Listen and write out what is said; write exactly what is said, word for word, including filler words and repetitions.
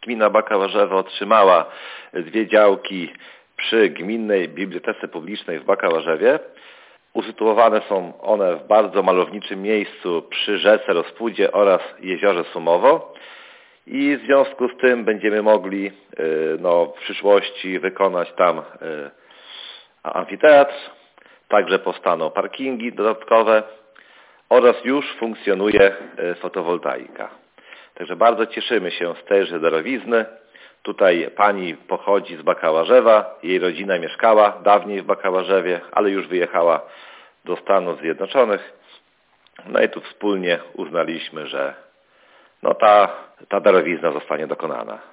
Gmina Bakałażewo otrzymała dwie działki przy Gminnej Bibliotece Publicznej w Bakałażewie. Usytuowane są one w bardzo malowniczym miejscu przy rzece Rozpudzie oraz jeziorze Sumowo. I w związku z tym będziemy mogli no, w przyszłości wykonać tam amfiteatr. Także powstaną parkingi dodatkowe oraz już funkcjonuje fotowoltaika. Także bardzo cieszymy się z tejże darowizny. Tutaj pani pochodzi z Bakałażewa, jej rodzina mieszkała dawniej w Bakałażewie, ale już wyjechała do Stanów Zjednoczonych. No i tu wspólnie uznaliśmy, że no ta, ta darowizna zostanie dokonana.